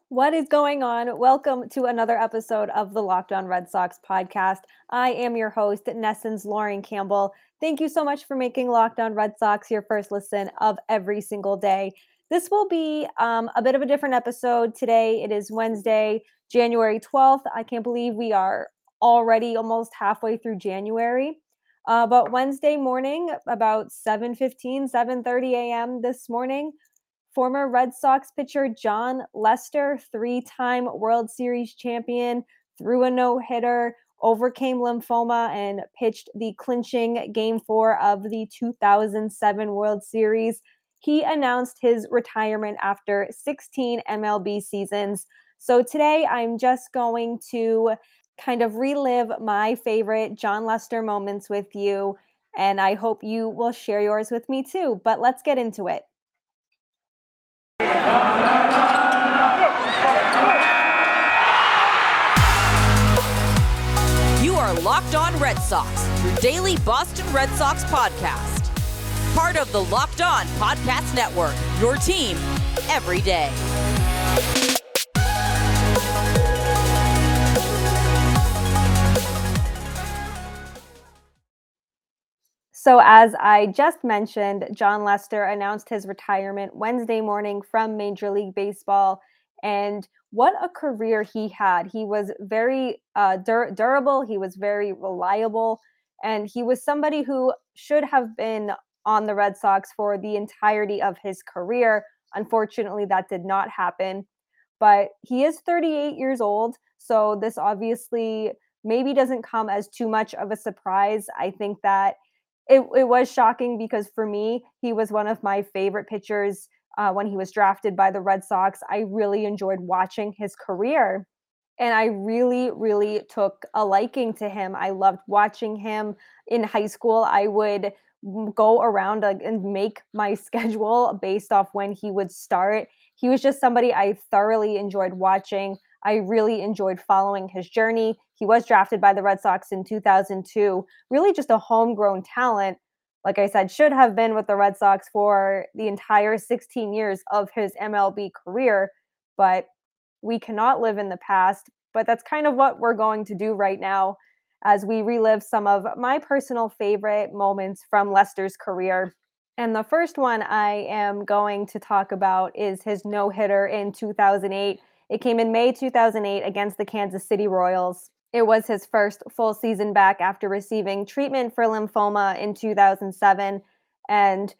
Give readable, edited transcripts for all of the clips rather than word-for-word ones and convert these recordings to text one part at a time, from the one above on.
What is going on? Welcome to another episode of the Locked On Red Sox podcast. I am your host, Nessens Lauren Campbell. Thank you so much for making Locked On Red Sox your first listen of every single day. This will be a bit of a different episode today. It is Wednesday, January 12th. I can't believe we are already almost halfway through January. But Wednesday morning, about 7:30 a.m. this morning, former Red Sox pitcher Jon Lester, three-time World Series champion, threw a no-hitter, overcame lymphoma, and pitched the clinching Game 4 of the 2007 World Series. He announced his retirement after 16 MLB seasons. So today I'm just going to kind of relive my favorite Jon Lester moments with you, and I hope you will share yours with me too. But let's get into it. You are Locked On Red Sox, your daily Boston Red Sox podcast. Part of the Locked On Podcast Network, your team every day. So as I just mentioned, Jon Lester announced his retirement Wednesday morning from Major League Baseball. And what a career he had. He was very durable. He was very reliable. And he was somebody who should have been on the Red Sox for the entirety of his career. Unfortunately, that did not happen. But he is 38 years old. So this obviously maybe doesn't come as too much of a surprise. I think that it was shocking because for me, he was one of my favorite pitchers when he was drafted by the Red Sox. I really enjoyed watching his career, and I really, really took a liking to him. I loved watching him in high school. I would go around and make my schedule based off when he would start. He was just somebody I thoroughly enjoyed watching. I really enjoyed following his journey. He was drafted by the Red Sox in 2002, really just a homegrown talent. Like I said, should have been with the Red Sox for the entire 16 years of his MLB career, but we cannot live in the past. But that's kind of what we're going to do right now as we relive some of my personal favorite moments from Lester's career. And the first one I am going to talk about is his no-hitter in 2008. It came in May 2008 against the Kansas City Royals. It was his first full season back after receiving treatment for lymphoma in 2007. And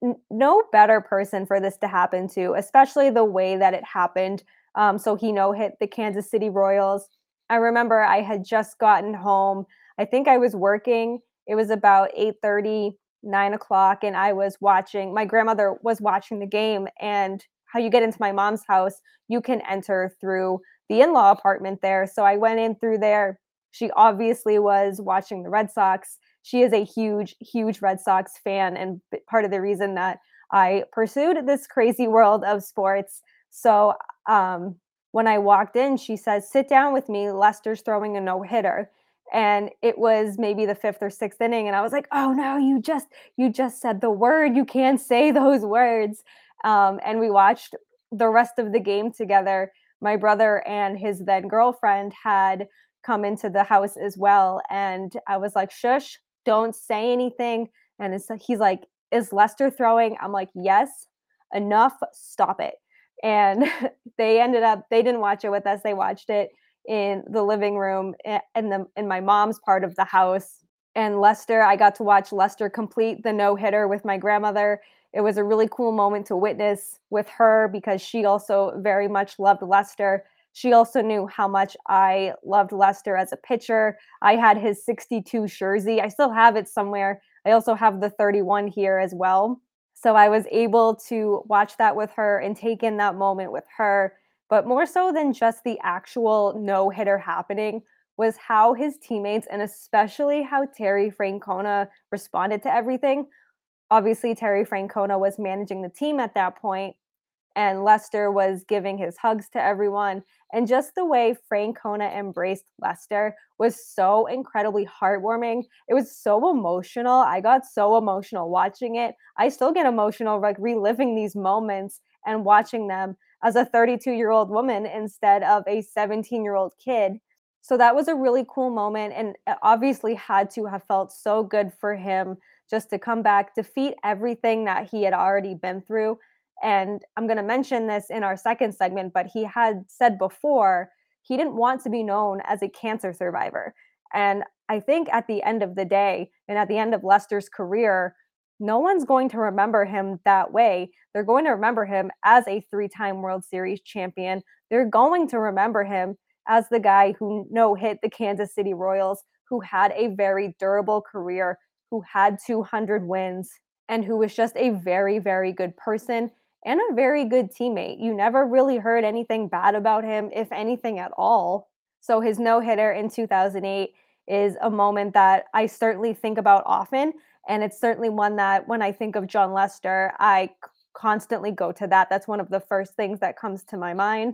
no better person for this to happen to, especially the way that it happened. So he no-hit the Kansas City Royals. I remember I had just gotten home. I think I was working. It was about 8:30, 9 o'clock, and I was watching. My grandmother was watching the game, and how you get into my mom's house, you can enter through the in-law apartment there. So I went in through there. She obviously was watching the Red Sox. She is a huge, huge Red Sox fan, and part of the reason that I pursued this crazy world of sports. So when I walked in, she says, "Sit down with me. Lester's throwing a no-hitter." And it was maybe the fifth or sixth inning, and I was like, "Oh no, you just said the word. You can't say those words." And we watched the rest of the game together. My brother and his then girlfriend had come into the house as well, and I was like, "Shush, don't say anything." And he's like, "Is Lester throwing?" I'm like, "Yes." "Enough, stop it." And they didn't watch it with us. They watched it in the living room in my mom's part of the house. And I got to watch Lester complete the no-hitter with my grandmother. It was a really cool moment to witness with her because she also very much loved Lester. She also knew how much I loved Lester as a pitcher. I had his 62 jersey. I still have it somewhere. I also have the 31 here as well. So I was able to watch that with her and take in that moment with her. But more so than just the actual no-hitter happening was how his teammates and especially how Terry Francona responded to everything. Obviously, Terry Francona was managing the team at that point, and Lester was giving his hugs to everyone. And just the way Francona embraced Lester was so incredibly heartwarming. It was so emotional. I got so emotional watching it. I still get emotional, like reliving these moments and watching them. as a 32-year-old woman instead of a 17-year-old kid. So that was a really cool moment, and it obviously had to have felt so good for him just to come back, defeat everything that he had already been through. And I'm going to mention this in our second segment, but he had said before he didn't want to be known as a cancer survivor. And I think at the end of the day, and at the end of Lester's career, no one's going to remember him that way. They're going to remember him as a 3-time World Series champion. They're going to remember him as the guy who no hit the Kansas City Royals, who had a very durable career, who had 200 wins, and who was just a very, very good person and a very good teammate. You never really heard anything bad about him, if anything at all. So his no-hitter in 2008 is a moment that I certainly think about often, and it's certainly one that when I think of Jon Lester, I constantly go to that. That's one of the first things that comes to my mind.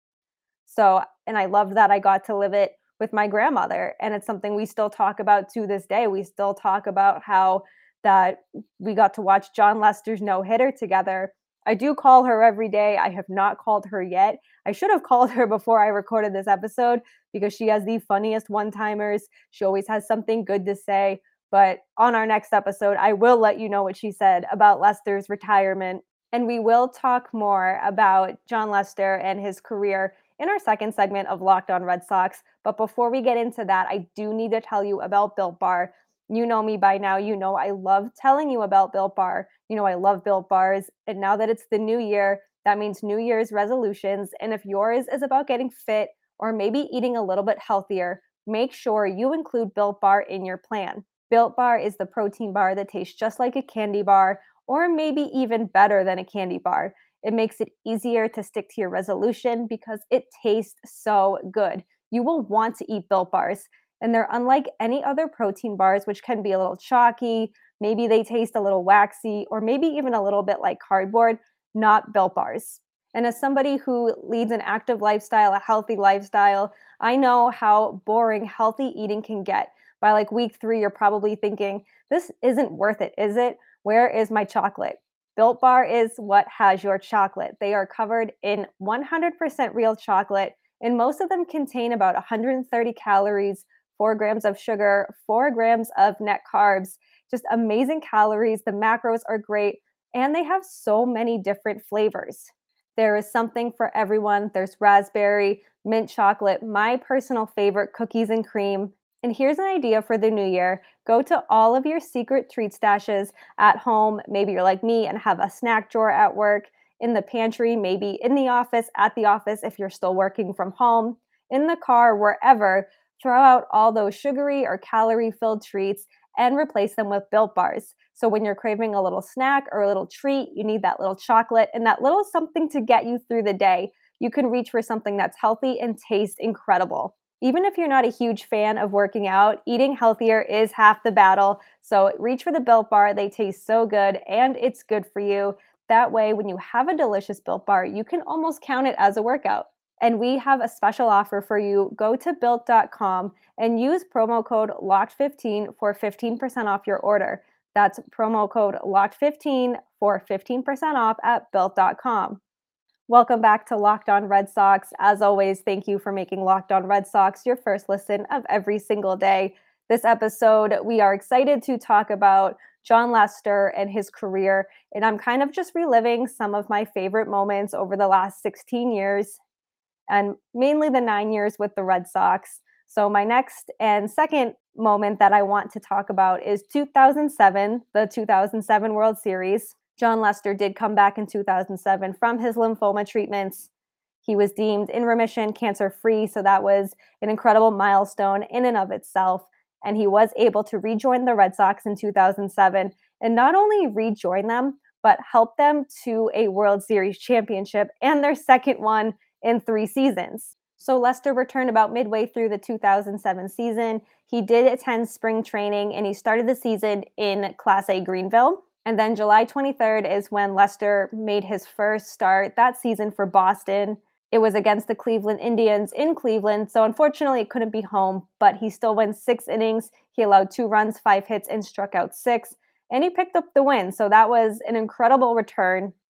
So, and I loved that I got to live it with my grandmother, and it's something we still talk about to this day. We still talk about how that we got to watch Jon Lester's no-hitter together. I do call her every day. I have not called her yet. I should have called her before I recorded this episode because she has the funniest one-timers. She always has something good to say. But on our next episode, I will let you know what she said about Lester's retirement. And we will talk more about Jon Lester and his career in our second segment of Locked On Red Sox. But before we get into that, I do need to tell you about Built Bar. You know me by now. You know I love telling you about Built Bar. You know I love Built Bars. And now that it's the new year, that means New Year's resolutions. And if yours is about getting fit or maybe eating a little bit healthier, make sure you include Built Bar in your plan. Built Bar is the protein bar that tastes just like a candy bar, or maybe even better than a candy bar. It makes it easier to stick to your resolution because it tastes so good. You will want to eat Built Bars, and they're unlike any other protein bars, which can be a little chalky, maybe they taste a little waxy, or maybe even a little bit like cardboard, not Built Bars. And as somebody who leads an active lifestyle, a healthy lifestyle, I know how boring healthy eating can get. By like week 3, you're probably thinking, this isn't worth it, is it? Where is my chocolate? Built Bar is what has your chocolate. They are covered in 100% real chocolate, and most of them contain about 130 calories, 4 grams of sugar, 4 grams of net carbs. Just amazing calories. The macros are great, and they have so many different flavors. There is something for everyone. There's raspberry, mint chocolate, my personal favorite, cookies and cream. And here's an idea for the new year. Go to all of your secret treat stashes at home. Maybe you're like me and have a snack drawer at work, in the pantry, maybe in the office, at the office if you're still working from home, in the car, wherever. Throw out all those sugary or calorie-filled treats and replace them with Built Bars. So when you're craving a little snack or a little treat, you need that little chocolate and that little something to get you through the day. You can reach for something that's healthy and tastes incredible. Even if you're not a huge fan of working out, eating healthier is half the battle. So reach for the Built Bar. They taste so good and it's good for you. That way, when you have a delicious Built Bar, you can almost count it as a workout. And we have a special offer for you. Go to built.com and use promo code LOCKED15 for 15% off your order. That's promo code LOCKED15 for 15% off at built.com. Welcome back to Locked On Red Sox. As always, thank you for making Locked On Red Sox your first listen of every single day. This episode, we are excited to talk about Jon Lester and his career, and I'm kind of just reliving some of my favorite moments over the last 16 years, and mainly the 9 years with the Red Sox. So my next and second moment that I want to talk about is 2007, the 2007 World Series. Jon Lester did come back in 2007 from his lymphoma treatments. He was deemed in remission, cancer-free, so that was an incredible milestone in and of itself. And he was able to rejoin the Red Sox in 2007 and not only rejoin them, but help them to a World Series championship and their second one in 3 seasons. So Lester returned about midway through the 2007 season. He did attend spring training and he started the season in Class A Greenville. And then July 23rd is when Lester made his first start that season for Boston. It was against the Cleveland Indians in Cleveland, so unfortunately it couldn't be home, but he still went 6 innings. He allowed 2 runs, 5 hits, and struck out 6, and he picked up the win. So that was an incredible return.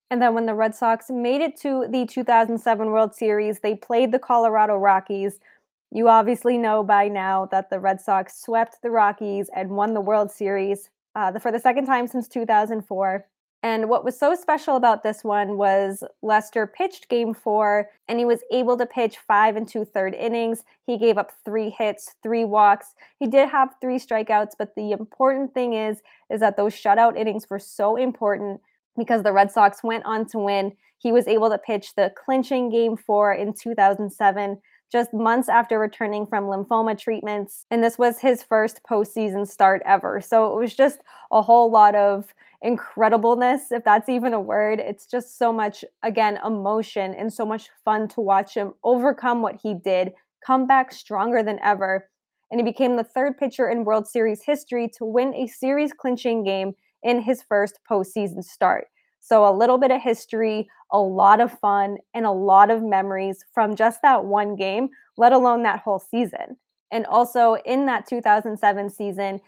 And then when the Red Sox made it to the 2007 World Series, they played the Colorado Rockies. You obviously know by now that the Red Sox swept the Rockies and won the World Series for the second time since 2004. And what was so special about this one was Lester pitched game four, and he was able to pitch 5 and 2/3 innings. He gave up 3 hits, 3 walks. He did have 3 strikeouts, but the important thing is that those shutout innings were so important because the Red Sox went on to win. He was able to pitch the clinching game four in 2007, just months after returning from lymphoma treatments. And this was his first postseason start ever. So it was just a whole lot of incredibleness, if that's even a word. It's just so much, again, emotion and so much fun to watch him overcome what he did, come back stronger than ever. And he became the third pitcher in World Series history to win a series clinching game in his first postseason start. So a little bit of history, a lot of fun, and a lot of memories from just that one game, let alone that whole season. And also in that 2007 season,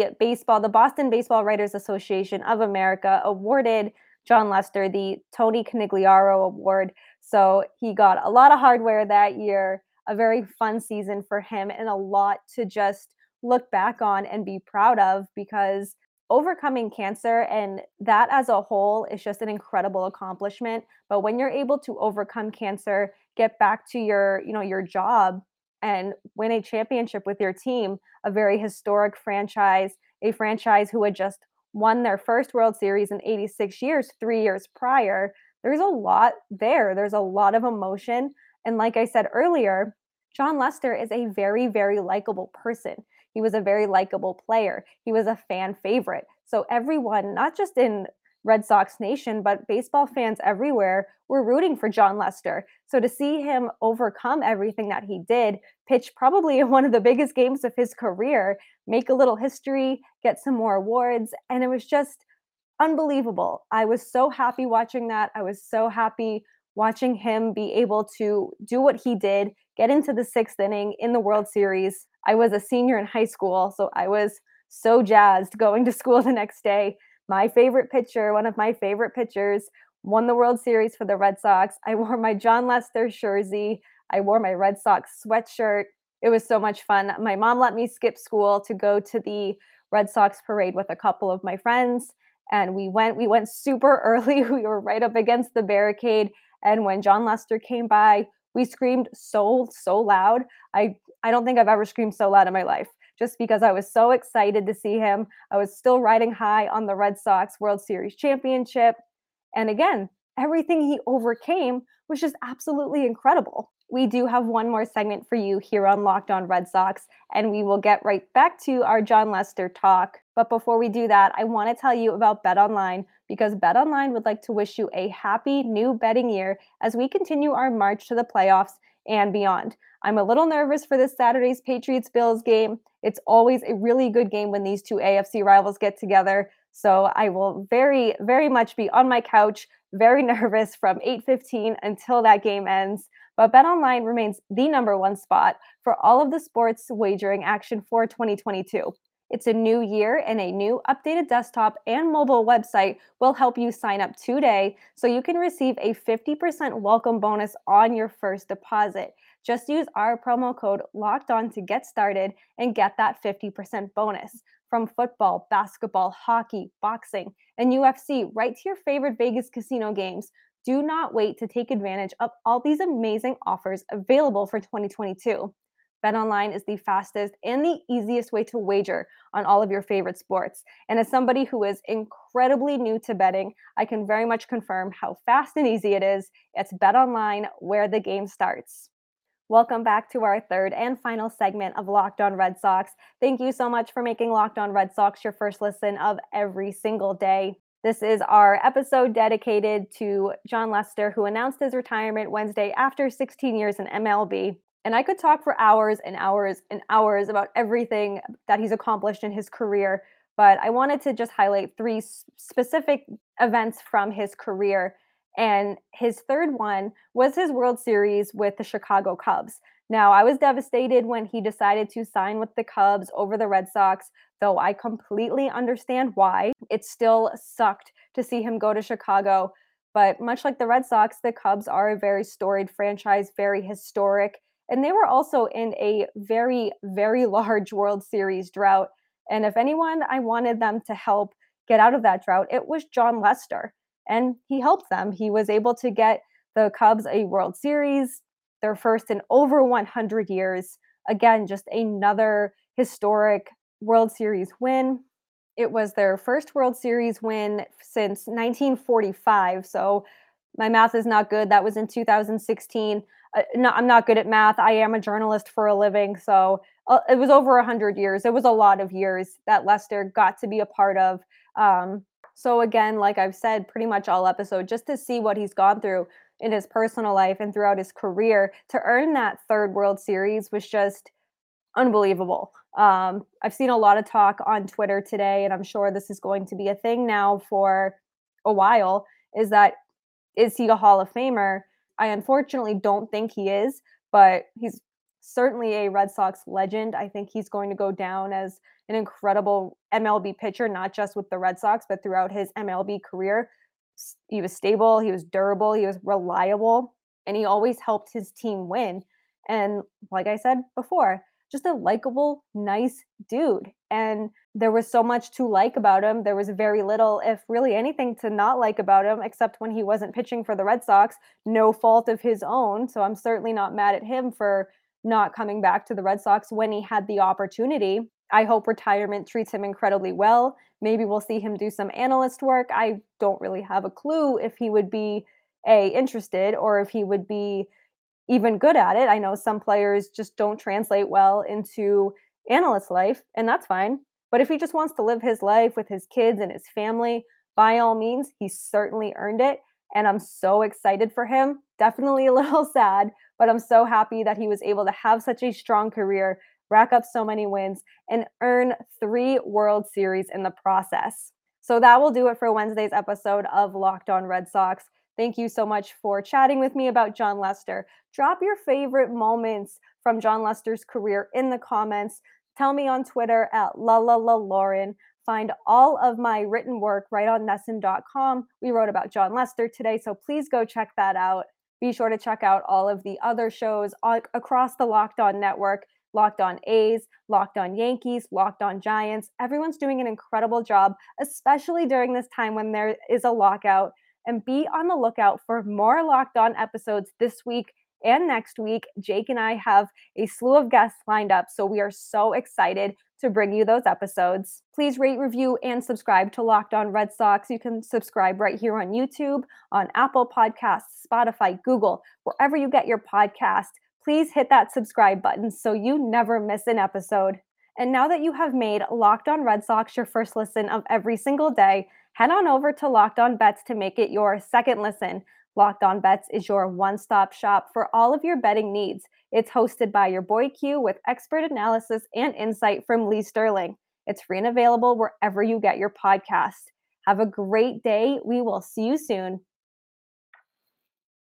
the Boston Baseball Writers Association of America awarded Jon Lester the Tony Conigliaro Award. So he got a lot of hardware that year, a very fun season for him, and a lot to just look back on and be proud of because overcoming cancer and that as a whole is just an incredible accomplishment. But when you're able to overcome cancer, get back to your job and win a championship with your team, a very historic franchise, a franchise who had just won their first World Series in 86 years, 3 years prior. There's a lot there. There's a lot of emotion. And like I said earlier, Jon Lester is a very, very likable person. He was a very likable player. He was a fan favorite. So everyone, not just in Red Sox Nation, but baseball fans everywhere were rooting for Jon Lester. So to see him overcome everything that he did, pitch probably in one of the biggest games of his career, make a little history, get some more awards, and it was just unbelievable. I was so happy watching that. I was so happy watching him be able to do what he did, get into the sixth inning in the World Series. I was a senior in high school, so I was so jazzed going to school the next day. My favorite pitcher, one of my favorite pitchers, won the World Series for the Red Sox. I wore my Jon Lester jersey. I wore my Red Sox sweatshirt. It was so much fun. My mom let me skip school to go to the Red Sox parade with a couple of my friends, and we went super early. We were right up against the barricade, and when Jon Lester came by, we screamed so loud. I don't think I've ever screamed so loud in my life just because I was so excited to see him. I was still riding high on the Red Sox World Series championship. And again, everything he overcame was just absolutely incredible. We do have one more segment for you here on Locked On Red Sox, and we will get right back to our Jon Lester talk. But before we do that, I want to tell you about BetOnline because BetOnline would like to wish you a happy new betting year as we continue our march to the playoffs and beyond. I'm a little nervous for this Saturday's Patriots-Bills game. It's always a really good game when these two AFC rivals get together. So I will very, very much be on my couch, very nervous from 8:15 until that game ends. But BetOnline remains the number one spot for all of the sports wagering action for 2022. It's a new year, and a new updated desktop and mobile website will help you sign up today so you can receive a 50% welcome bonus on your first deposit. Just use our promo code Locked On to get started and get that 50% bonus. From football, basketball, hockey, boxing, and UFC, right to your favorite Vegas casino games. Do not wait to take advantage of all these amazing offers available for 2022. BetOnline is the fastest and the easiest way to wager on all of your favorite sports. And as somebody who is incredibly new to betting, I can very much confirm how fast and easy it is. It's BetOnline where the game starts. Welcome back to our third and final segment of Locked On Red Sox. Thank you so much for making Locked On Red Sox your first listen of every single day. This is our episode dedicated to Jon Lester, who announced his retirement Wednesday after 16 years in MLB. And I could talk for hours and hours and hours about everything that he's accomplished in his career, but I wanted to just highlight three specific events from his career. And his third one was his World Series with the Chicago Cubs. Now, I was devastated when he decided to sign with the Cubs over the Red Sox, though I completely understand why. It still sucked to see him go to Chicago. But much like the Red Sox, the Cubs are a very storied franchise, very historic, and they were also in a very, very large World Series drought. And if anyone I wanted them to help get out of that drought, it was Jon Lester. And he helped them. He was able to get the Cubs a World Series, their first in over 100 years. Again, just another historic World Series win. It was their first World Series win since 1945. So my math is not good. That was in 2016. No, I'm not good at math. I am a journalist for a living. So it was over 100 years. It was a lot of years that Lester got to be a part of. So again, like I've said pretty much all episode, just to see what he's gone through in his personal life and throughout his career to earn that third World Series was just unbelievable. I've seen a lot of talk on Twitter today, and I'm sure this is going to be a thing now for a while, is he a Hall of Famer? I unfortunately don't think he is, but he's certainly a Red Sox legend. I think he's going to go down as an incredible MLB pitcher, not just with the Red Sox, but throughout his MLB career. He was stable, he was durable, he was reliable, and he always helped his team win. And like I said before, just a likable, nice dude. And there was so much to like about him. There was very little, if really anything, to not like about him, except when he wasn't pitching for the Red Sox. No fault of his own. So I'm certainly not mad at him for not coming back to the Red Sox when he had the opportunity. I hope retirement treats him incredibly well. Maybe we'll see him do some analyst work. I don't really have a clue if he would be interested or if he would be even good at it. I know some players just don't translate well into analyst life, and that's fine. But if he just wants to live his life with his kids and his family, by all means, he certainly earned it. And I'm so excited for him. Definitely a little sad, but I'm so happy that he was able to have such a strong career, rack up so many wins, and earn 3 World Series in the process. So that will do it for Wednesday's episode of Locked On Red Sox. Thank you so much for chatting with me about Jon Lester. Drop your favorite moments from Jon Lester's career in the comments. Tell me on Twitter at Lauren. Find all of my written work right on NESN.com. We wrote about Jon Lester today, so please go check that out. Be sure to check out all of the other shows across the Locked On network. Locked On A's, Locked On Yankees, Locked On Giants. Everyone's doing an incredible job, especially during this time when there is a lockout. And be on the lookout for more Locked On episodes this week and next week. Jake and I have a slew of guests lined up, so we are so excited to bring you those episodes. Please rate, review, and subscribe to Locked On Red Sox. You can subscribe right here on YouTube, on Apple Podcasts, Spotify, Google, wherever you get your podcast. Please hit that subscribe button so you never miss an episode. And now that you have made Locked On Red Sox your first listen of every single day, head on over to Locked On Bets to make it your second listen. Locked On Bets is your one-stop shop for all of your betting needs. It's hosted by your boy Q with expert analysis and insight from Lee Sterling. It's free and available wherever you get your podcast. Have a great day. We will see you soon.